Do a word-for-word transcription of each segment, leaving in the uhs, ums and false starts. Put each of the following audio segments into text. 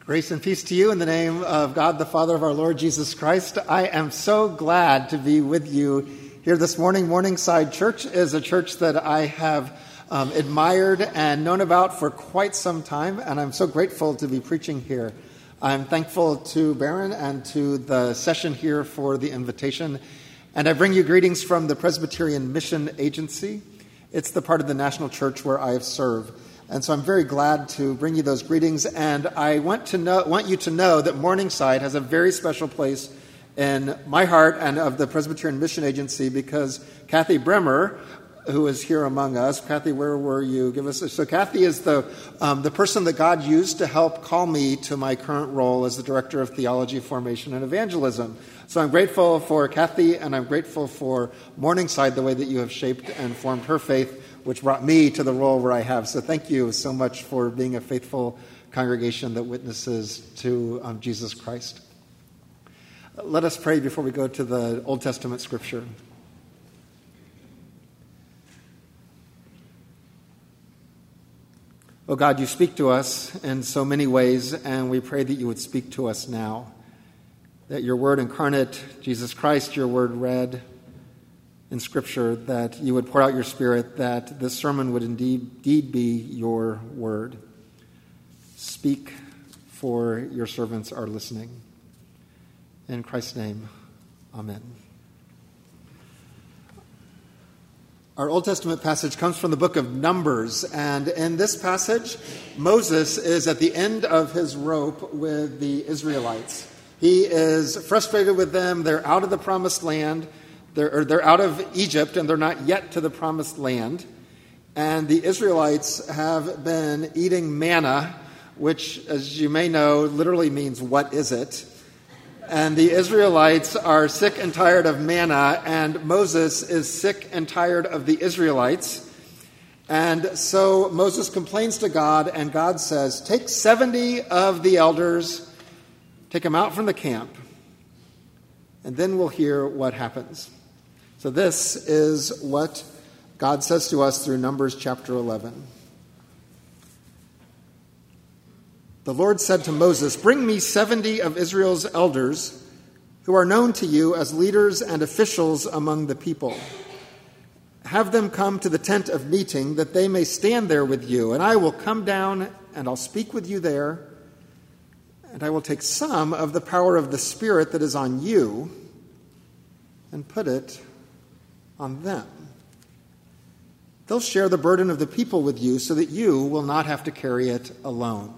Grace and peace to you in the name of God, the Father of our Lord Jesus Christ. I am so glad to be with you here this morning. Morningside Church is a church that I have um, admired and known about for quite some time, and I'm so grateful to be preaching here. I'm thankful to Barron and to the session here for the invitation, and I bring you greetings from the Presbyterian Mission Agency. It's the part of the national church where I have served. And so I'm very glad to bring you those greetings, and I want to know, want you to know that Morningside has a very special place in my heart and of the Presbyterian Mission Agency because Kathy Bremer, who is here among us, Kathy, where were you? Give us a, so Kathy is the um, the person that God used to help call me to my current role as the Director of Theology, Formation, and Evangelism. So I'm grateful for Kathy, and I'm grateful for Morningside, the way that you have shaped and formed her faith, which brought me to the role where I have. So thank you so much for being a faithful congregation that witnesses to um, Jesus Christ. Let us pray before we go to the Old Testament scripture. Oh God, you speak to us in so many ways, and we pray that you would speak to us now. That your word incarnate, Jesus Christ, your word read in Scripture, that you would pour out your Spirit, that this sermon would indeed, indeed be your word. Speak, for your servants are listening. In Christ's name, amen. Our Old Testament passage comes from the book of Numbers, and in this passage, Moses is at the end of his rope with the Israelites. He is frustrated with them. They're out of the promised land. They're, they're out of Egypt, and they're not yet to the promised land. And the Israelites have been eating manna, which, as you may know, literally means, what is it? And the Israelites are sick and tired of manna, and Moses is sick and tired of the Israelites. And so Moses complains to God, and God says, take seventy of the elders, take them out from the camp, and then we'll hear what happens. So this is what God says to us through Numbers chapter eleven. The Lord said to Moses, bring me seventy of Israel's elders who are known to you as leaders and officials among the people. Have them come to the tent of meeting that they may stand there with you, and I will come down and I'll speak with you there, and I will take some of the power of the Spirit that is on you and put it on them. They'll share the burden of the people with you so that you will not have to carry it alone.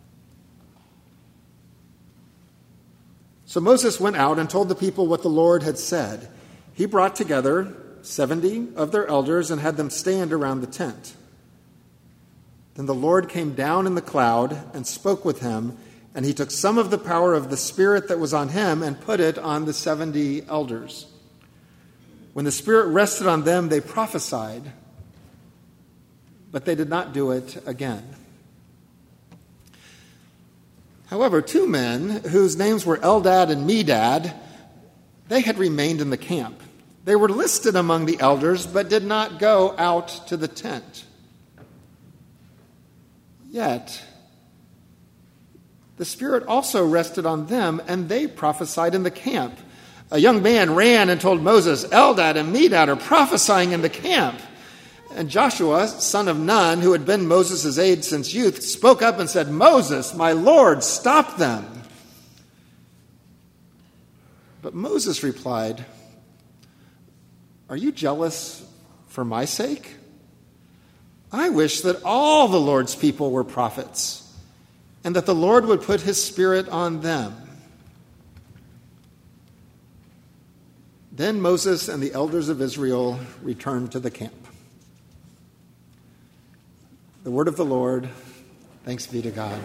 So Moses went out and told the people what the Lord had said. He brought together seventy of their elders and had them stand around the tent. Then the Lord came down in the cloud and spoke with him, and he took some of the power of the Spirit that was on him and put it on the seventy elders. When the Spirit rested on them, they prophesied, but they did not do it again. However, two men, whose names were Eldad and Medad, they had remained in the camp. They were listed among the elders, but did not go out to the tent. Yet, the Spirit also rested on them, and they prophesied in the camp. A young man ran and told Moses, Eldad and Medad are prophesying in the camp. And Joshua, son of Nun, who had been Moses' aide since youth, spoke up and said, Moses, my Lord, stop them. But Moses replied, are you jealous for my sake? I wish that all the Lord's people were prophets, and that the Lord would put his Spirit on them. Then Moses and the elders of Israel returned to the camp. The word of the Lord. Thanks be to God.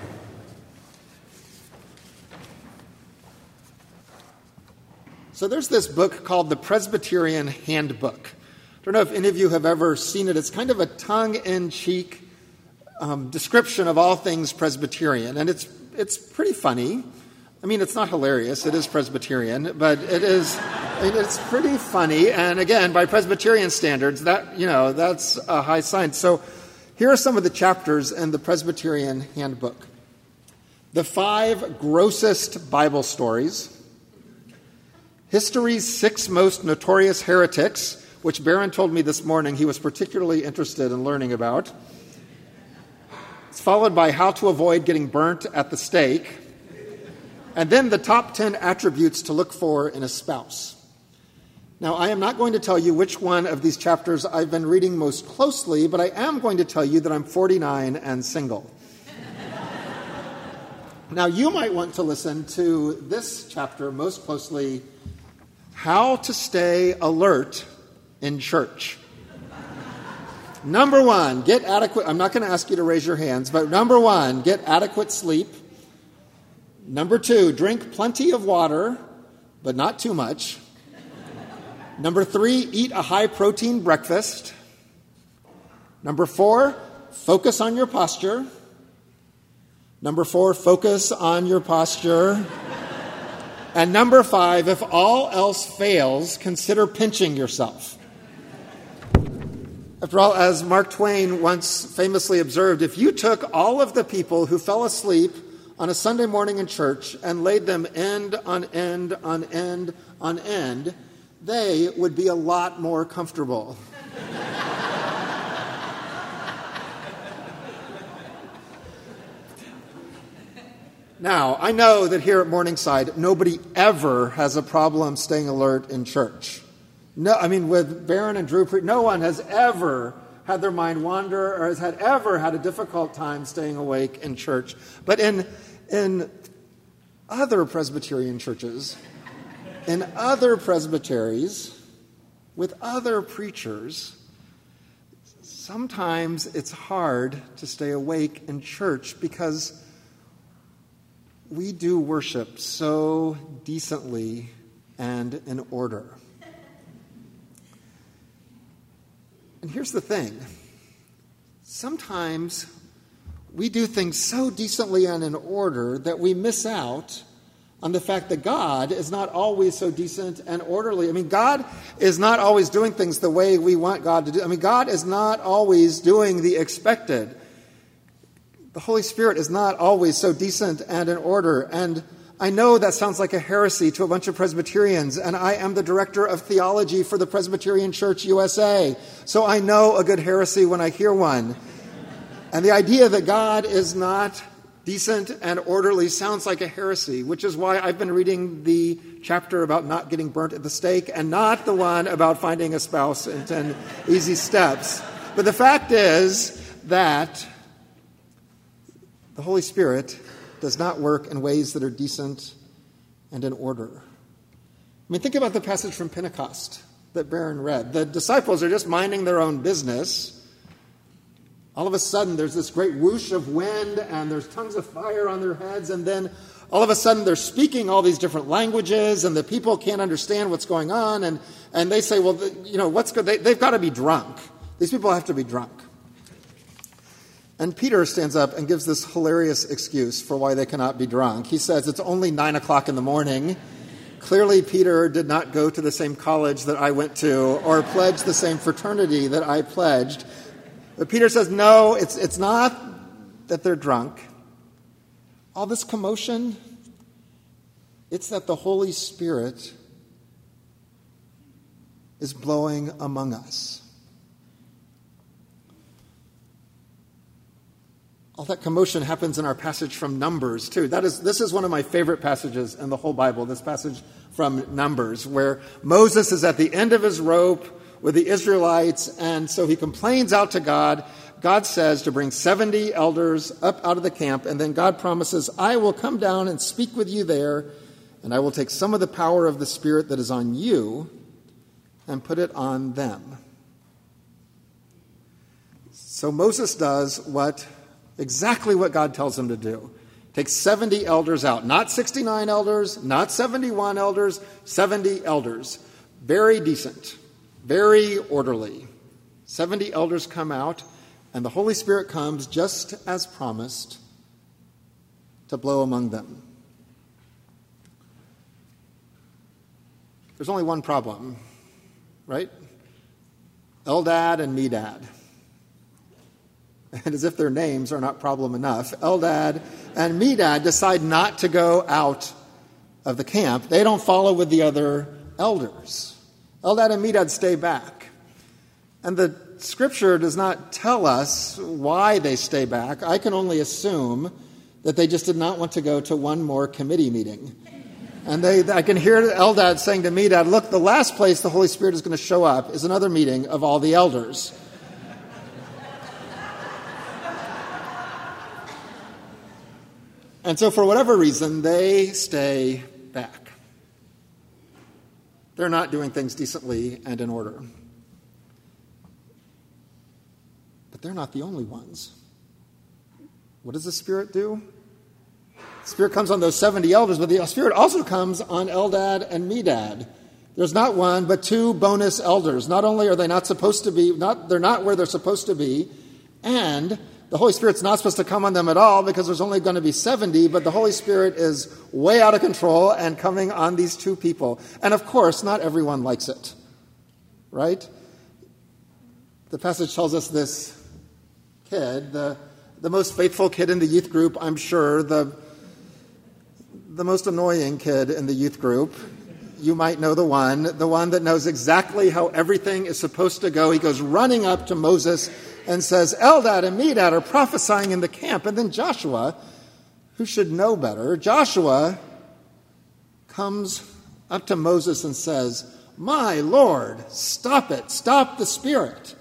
So there's this book called the Presbyterian Handbook. I don't know if any of you have ever seen it. It's kind of a tongue-in-cheek um, description of all things Presbyterian, and it's it's pretty funny. I mean, it's not hilarious. It is Presbyterian, but it is, it's pretty funny. And again, by Presbyterian standards, that, you know, that's a high sign. So here are some of the chapters in the Presbyterian Handbook. The five grossest Bible stories, history's six most notorious heretics, which Barron told me this morning he was particularly interested in learning about. It's followed by how to avoid getting burnt at the stake, and then the top ten attributes to look for in a spouse. Now, I am not going to tell you which one of these chapters I've been reading most closely, but I am going to tell you that I'm forty-nine and single. Now, you might want to listen to this chapter most closely, How to Stay Alert in Church. Number one, get adequate, I'm not going to ask you to raise your hands, but number one, get adequate sleep. Number two, drink plenty of water, but not too much. Number three, eat a high-protein breakfast. Number four, focus on your posture. Number four, focus on your posture. And number five, if all else fails, consider pinching yourself. After all, as Mark Twain once famously observed, if you took all of the people who fell asleep on a Sunday morning in church and laid them end on end on end on end, they would be a lot more comfortable. Now, I know that here at Morningside, nobody ever has a problem staying alert in church. No, I mean, with Barron and Drew, no one has ever had their mind wander or has had ever had a difficult time staying awake in church. But in in other Presbyterian churches, in other presbyteries, with other preachers, sometimes it's hard to stay awake in church because we do worship so decently and in order. And here's the thing. Sometimes we do things so decently and in order that we miss out on the fact that God is not always so decent and orderly. I mean, God is not always doing things the way we want God to do. I mean, God is not always doing the expected. The Holy Spirit is not always so decent and in order. And I know that sounds like a heresy to a bunch of Presbyterians, and I am the director of theology for the Presbyterian Church U S A, so I know a good heresy when I hear one. And the idea that God is not decent and orderly sounds like a heresy, which is why I've been reading the chapter about not getting burnt at the stake and not the one about finding a spouse in ten easy steps. But the fact is that the Holy Spirit does not work in ways that are decent and in order. I mean, think about the passage from Pentecost that Barron read. The disciples are just minding their own business. All of a sudden, there's this great whoosh of wind, and there's tongues of fire on their heads, and then all of a sudden, they're speaking all these different languages, and the people can't understand what's going on, and, and they say, well, the, you know, what's good? They, they've got to be drunk. These people have to be drunk. And Peter stands up and gives this hilarious excuse for why they cannot be drunk. He says, it's only nine o'clock in the morning. Clearly, Peter did not go to the same college that I went to or pledge the same fraternity that I pledged. But Peter says, no, it's it's not that they're drunk. All this commotion, it's that the Holy Spirit is blowing among us. All that commotion happens in our passage from Numbers, too. That is, this is one of my favorite passages in the whole Bible, this passage from Numbers, where Moses is at the end of his rope with the Israelites, and so he complains out to God. God says to bring seventy elders up out of the camp, and then God promises, I will come down and speak with you there, and I will take some of the power of the Spirit that is on you and put it on them. So Moses does what exactly what God tells him to do. Take seventy elders out. Not sixty-nine elders, not seventy-one elders, seventy elders. Very decent, very orderly. seventy elders come out, and the Holy Spirit comes just as promised to blow among them. There's only one problem, right? Eldad and Medad. and as if their names are not problem enough, Eldad and Medad decide not to go out of the camp. They don't follow with the other elders. Eldad and Medad stay back. And the scripture does not tell us why they stay back. I can only assume that they just did not want to go to one more committee meeting. And they, I can hear Eldad saying to Medad, look, the last place the Holy Spirit is going to show up is another meeting of all the elders. And so for whatever reason, they stay back. They're not doing things decently and in order. But they're not the only ones. What does the Spirit do? The Spirit comes on those seventy elders, but the Spirit also comes on Eldad and Medad. There's not one, but two bonus elders. Not only are they not supposed to be, not they're not where they're supposed to be, and the Holy Spirit's not supposed to come on them at all because there's only going to be seventy, but the Holy Spirit is way out of control and coming on these two people. And of course, not everyone likes it, right? The passage tells us this kid, the, the most faithful kid in the youth group, I'm sure, the, the most annoying kid in the youth group. You might know the one, the one that knows exactly how everything is supposed to go. He goes running up to Moses and says, Eldad and Medad are prophesying in the camp. And then Joshua, who should know better, Joshua comes up to Moses and says, my Lord, stop it, stop the Spirit.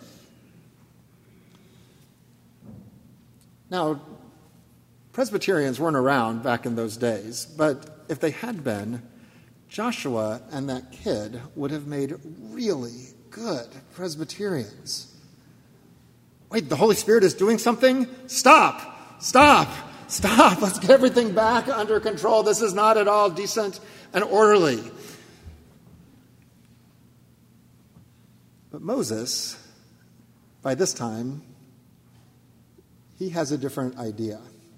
Now, Presbyterians weren't around back in those days, but if they had been, Joshua and that kid would have made really good Presbyterians. Wait, the Holy Spirit is doing something? Stop! Stop! Stop! Let's get everything back under control. This is not at all decent and orderly. But Moses, by this time, he has a different idea.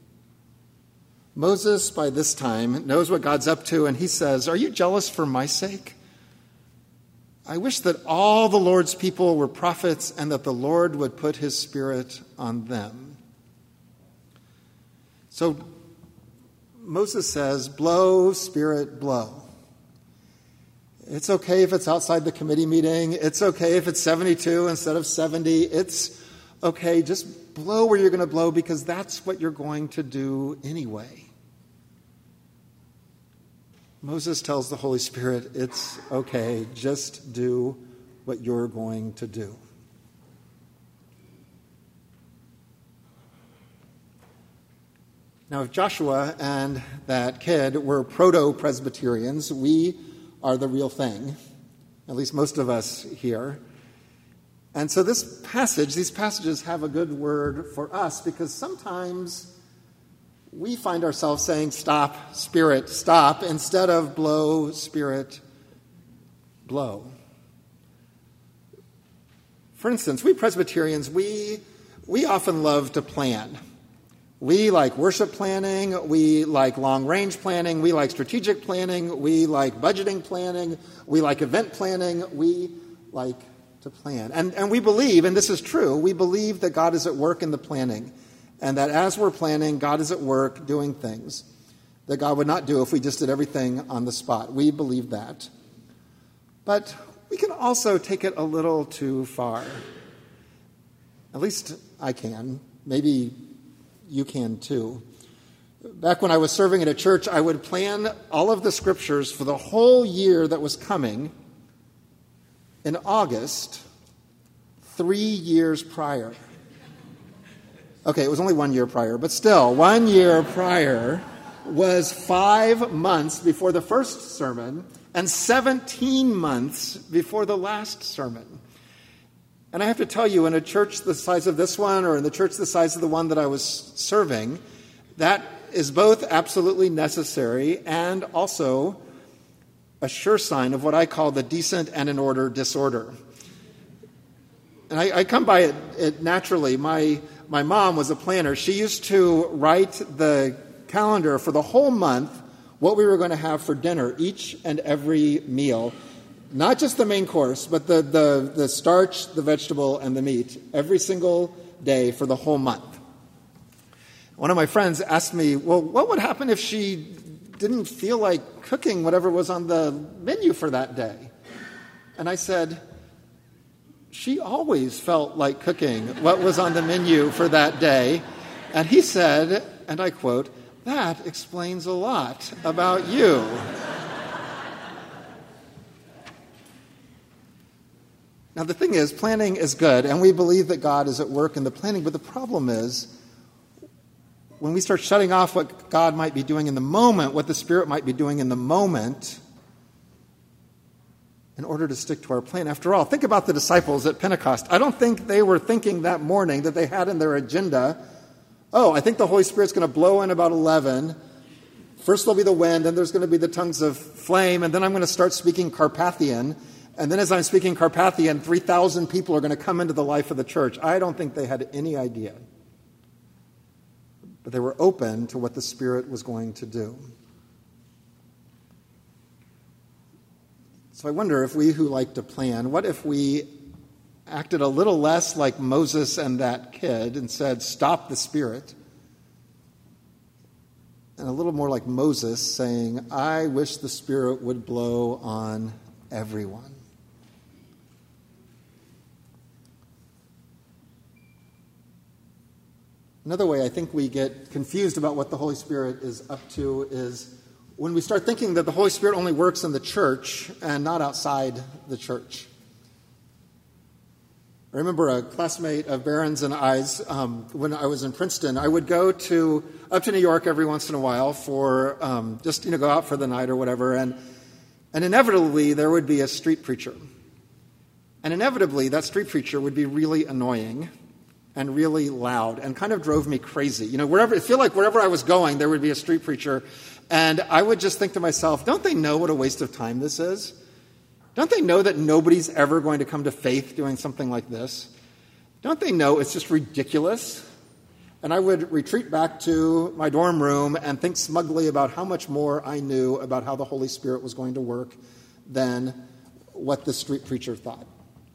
Moses, by this time, knows what God's up to, and he says, are you jealous for my sake? I wish that all the Lord's people were prophets and that the Lord would put his Spirit on them. So Moses says, blow, Spirit, blow. It's okay if it's outside the committee meeting. It's okay if it's seventy-two instead of seventy. It's okay, just blow where you're going to blow because that's what you're going to do anyway. Moses tells the Holy Spirit, it's okay, just do what you're going to do. Now, if Joshua and that kid were proto-Presbyterians, we are the real thing, at least most of us here. And so this passage, these passages have a good word for us because sometimes we find ourselves saying, stop, Spirit, stop, instead of blow, Spirit, blow. For instance, we Presbyterians, we, we often love to plan. We like worship planning, we like long-range planning, we like strategic planning, we like budgeting planning, we like event planning, we like to plan. And, and we believe, and this is true, we believe that God is at work in the planning. And that as we're planning, God is at work doing things that God would not do if we just did everything on the spot. We believe that. But we can also take it a little too far. At least I can. Maybe you can too. Back when I was serving at a church, I would plan all of the scriptures for the whole year that was coming in August, three years prior. Okay, it was only one year prior, but still, one year prior was five months before the first sermon and seventeen months before the last sermon. And I have to tell you, in a church the size of this one or in the church the size of the one that I was serving, that is both absolutely necessary and also a sure sign of what I call the decent and in order disorder. And I, I come by it, it naturally. My My mom was a planner. She used to write the calendar for the whole month, what we were going to have for dinner, each and every meal. Not just the main course, but the, the, the starch, the vegetable, and the meat. Every single day for the whole month. One of my friends asked me, well, what would happen if she didn't feel like cooking whatever was on the menu for that day? And I said, she always felt like cooking what was on the menu for that day. And he said, and I quote, "That explains a lot about you." Now, the thing is, planning is good, and we believe that God is at work in the planning, but the problem is, when we start shutting off what God might be doing in the moment, what the Spirit might be doing in the moment, in order to stick to our plan. After all, think about the disciples at Pentecost. I don't think they were thinking that morning that they had in their agenda, oh, I think the Holy Spirit's going to blow in about eleven. First there'll be the wind, then there's going to be the tongues of flame, and then I'm going to start speaking Carpathian. And then as I'm speaking Carpathian, three thousand people are going to come into the life of the church. I don't think they had any idea. But they were open to what the Spirit was going to do. So I wonder if we who like to plan, what if we acted a little less like Moses and that kid and said, stop the Spirit, and a little more like Moses saying, I wish the Spirit would blow on everyone. Another way I think we get confused about what the Holy Spirit is up to is when we start thinking that the Holy Spirit only works in the church and not outside the church. I remember a classmate of Barron's and I's, um, when I was in Princeton, I would go to up to New York every once in a while for um, just, you know, go out for the night or whatever, and and inevitably there would be a street preacher. And inevitably that street preacher would be really annoying and really loud, and kind of drove me crazy. You know, wherever, I feel like wherever I was going, there would be a street preacher, and I would just think to myself, don't they know what a waste of time this is? Don't they know that nobody's ever going to come to faith doing something like this? Don't they know it's just ridiculous? And I would retreat back to my dorm room and think smugly about how much more I knew about how the Holy Spirit was going to work than what the street preacher thought.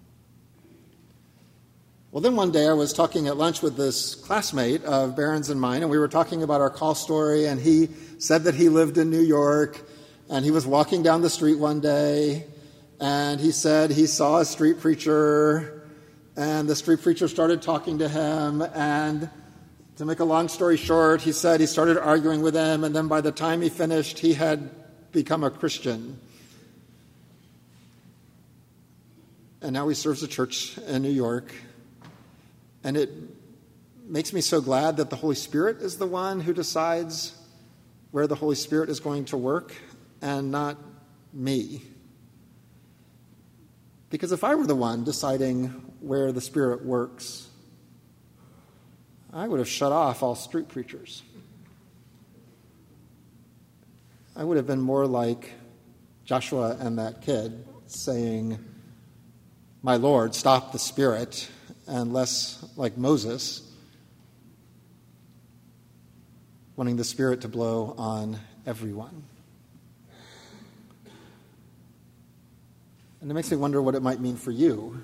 Well, then one day I was talking at lunch with this classmate of Barron's and mine, and we were talking about our call story, and he said that he lived in New York, and he was walking down the street one day, and he said he saw a street preacher, and the street preacher started talking to him, and to make a long story short, he said he started arguing with him, and then by the time he finished, he had become a Christian. And now he serves a church in New York. And it makes me so glad that the Holy Spirit is the one who decides where the Holy Spirit is going to work and not me. Because if I were the one deciding where the Spirit works, I would have shut off all street preachers. I would have been more like Joshua and that kid saying, "My Lord, stop the Spirit," and less like Moses, wanting the Spirit to blow on everyone. And it makes me wonder what it might mean for you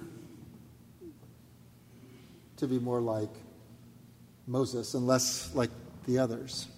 to be more like Moses and less like the others.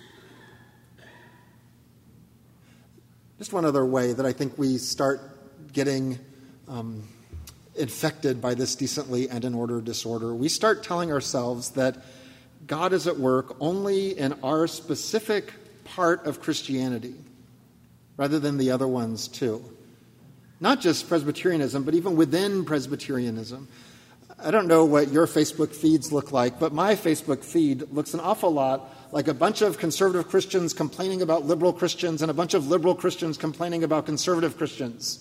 Just one other way that I think we start getting um, infected by this decently and in order disorder. We start telling ourselves that God is at work only in our specific part of Christianity, rather than the other ones too. Not just Presbyterianism, but even within Presbyterianism. I don't know what your Facebook feeds look like, but my Facebook feed looks an awful lot like a bunch of conservative Christians complaining about liberal Christians and a bunch of liberal Christians complaining about conservative Christians.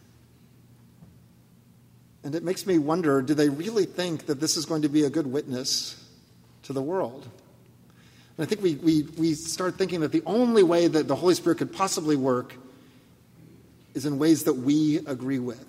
And it makes me wonder, do they really think that this is going to be a good witness to the world? And I think we, we, we start thinking that the only way that the Holy Spirit could possibly work is in ways that we agree with.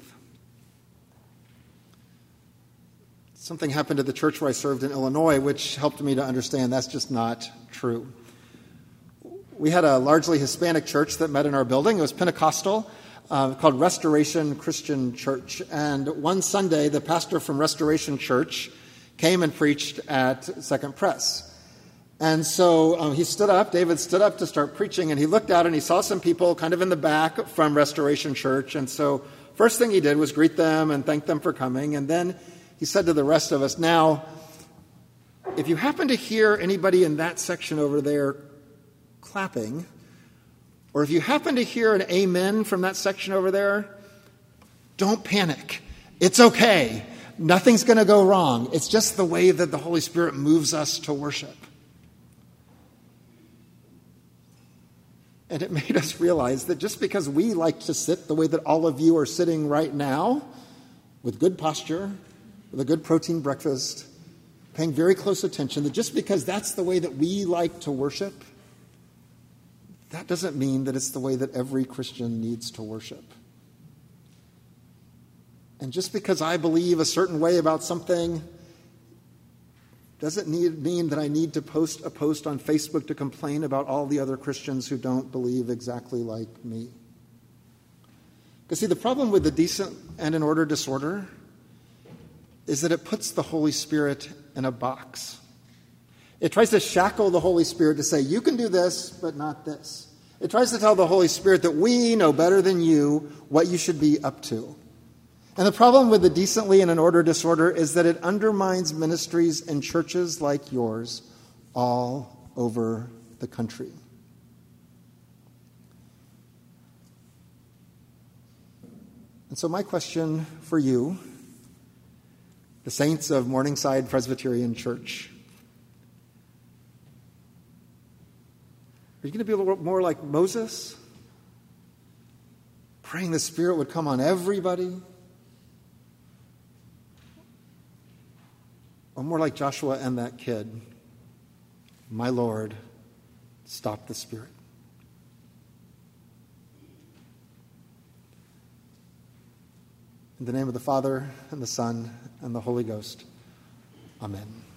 Something happened at the church where I served in Illinois, which helped me to understand that's just not true. We had a largely Hispanic church that met in our building. It was Pentecostal. Uh, called Restoration Christian Church. And one Sunday, the pastor from Restoration Church came and preached at Second Press. And so um, he stood up, David stood up to start preaching, and he looked out and he saw some people kind of in the back from Restoration Church. And so first thing he did was greet them and thank them for coming. And then he said to the rest of us, now, if you happen to hear anybody in that section over there clapping, or if you happen to hear an amen from that section over there, don't panic. It's okay. Nothing's going to go wrong. It's just the way that the Holy Spirit moves us to worship. And it made us realize that just because we like to sit the way that all of you are sitting right now, with good posture, with a good protein breakfast, paying very close attention, that just because that's the way that we like to worship, that doesn't mean that it's the way that every Christian needs to worship. And just because I believe a certain way about something doesn't need, mean that I need to post a post on Facebook to complain about all the other Christians who don't believe exactly like me. Because see, the problem with the decent and in order disorder is that it puts the Holy Spirit in a box. It tries to shackle the Holy Spirit to say, you can do this, but not this. It tries to tell the Holy Spirit that we know better than you what you should be up to. And the problem with the decently and in order disorder is that it undermines ministries and churches like yours all over the country. And so my question for you, the saints of Morningside Presbyterian Church, are you going to be a little more like Moses? Praying the Spirit would come on everybody? Or more like Joshua and that kid? My Lord, stop the Spirit. In the name of the Father, and the Son, and the Holy Ghost. Amen.